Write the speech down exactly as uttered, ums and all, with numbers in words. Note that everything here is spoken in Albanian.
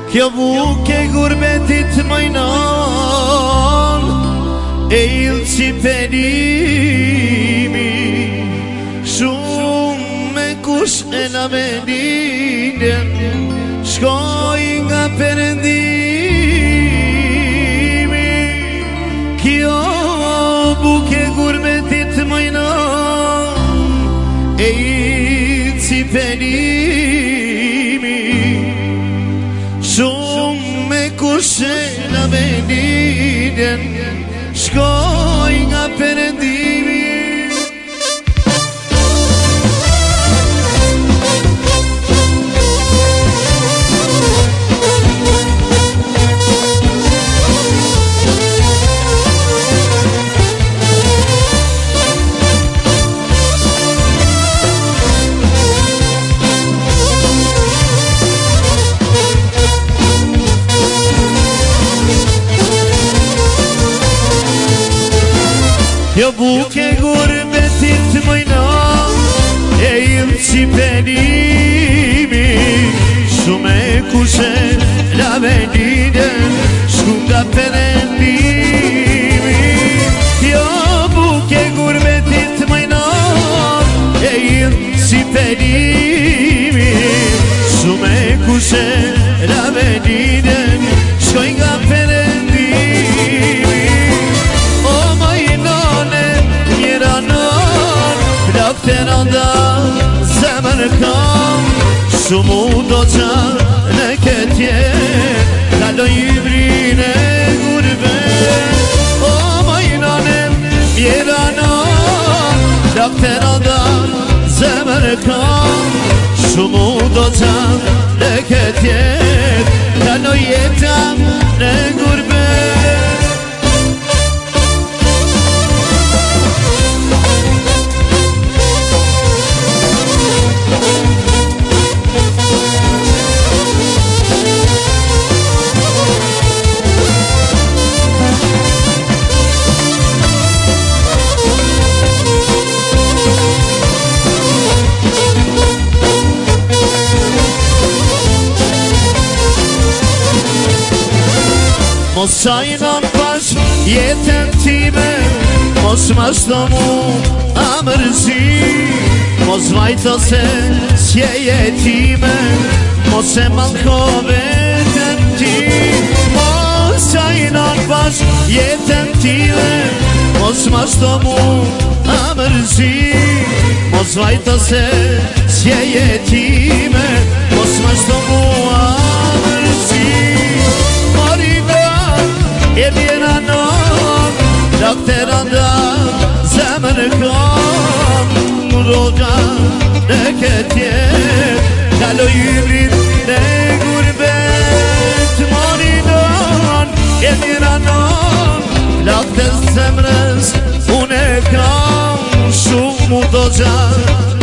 Kjo buke gurbetit mëjnon e ilë që penimi shumë me kush e na meninen shkoj nga perëndimi. Kjo buke gurbetit mëjnon e ilë që penimi shumë me kush e na meninen shkoj nga perëndimi. Kjo buke gurbetit mëjnon e ilë që penimi shumë e kushe la meninen shku nga perëndimi. Kjo buke gurbetit mëjnon e ilë që penimi shumë e kushe la meninen shkoj nga perëndimi. Të rënda zemër kam shumë u do qa në këtë kaloj ibrin e gurbet. O majnanem jeranon të rënda zemër kam shumë u do qa në këtë kaloj jetam në gurbet. Mos sajnon pash jetën time, mos ma shto mu amërzi, mos vajto se s'je jetime, mos e malko vetën ti. Mos sajnon pash jetën time, mos ma shto mu amërzi, mos vajto se s'je jetime, mos ma shto mu amërzi. E bjena non, lak të rënda zemër kam në roga në këtë kaloj ibrin në gurbet. Mori non, e bjena non, lak të zemrës unë kam shumë u do gjatë